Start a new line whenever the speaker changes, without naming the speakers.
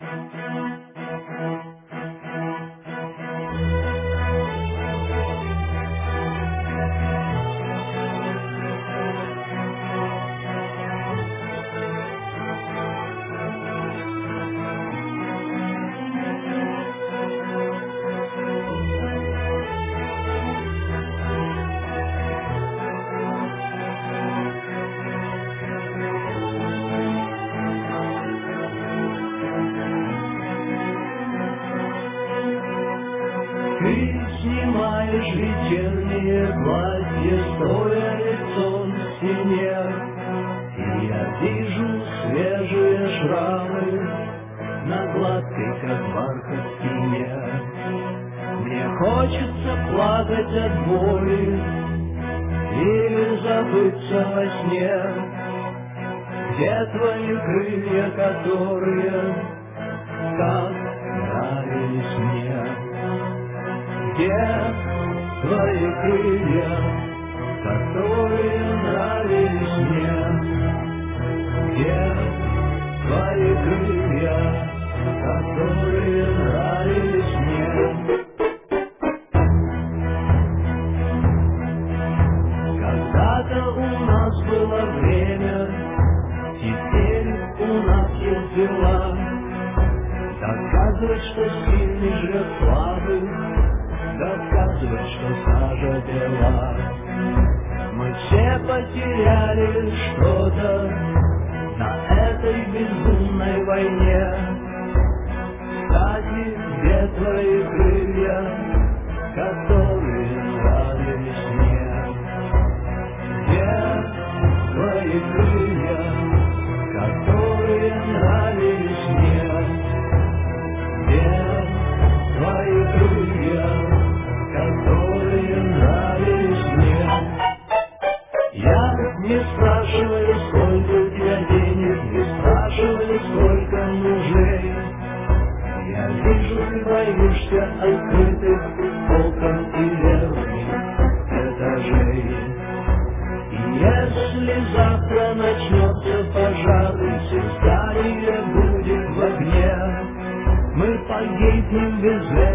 Ты снимаешь вечернее платье, стоя лицом к стене, и я вижу свежие шрамы на гладкой, как бархат, спине. Мне хочется плакать от боли или забыться во сне. Где твои крылья, которые так нравились мне? Где твои крылья, которые нравились мне? Где твои крылья, которые нравились мне? Когда-то у нас было время, теперь у нас есть дела. Доказывать, что сильный жрет слабый, доказывать, что сажа бела. Мы все потеряли что-то на этой безумной войне. Кстати, где твои крылья, которые нравились мне? Где твои крылья, которые нравились мне? Где твои крылья, которые нравились мне? Я не спрашиваю, сколько у тебя денег, не спрашиваю, сколько мужей. Я вижу, ты боишься открытых окон и верхних этажей. И если завтра начнется пожар, и все здание будет в огне, мы погибнем без